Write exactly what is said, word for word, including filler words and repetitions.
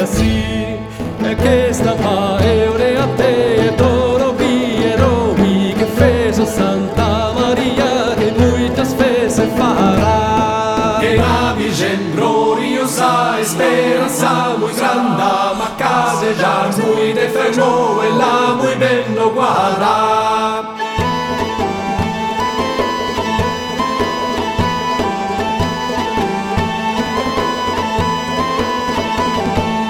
assim. É que estava eu e a te, todo Piero, e que fez a Santa Maria, que muitas vezes fará. Que na Virgem gloriosa, esperança muito grande.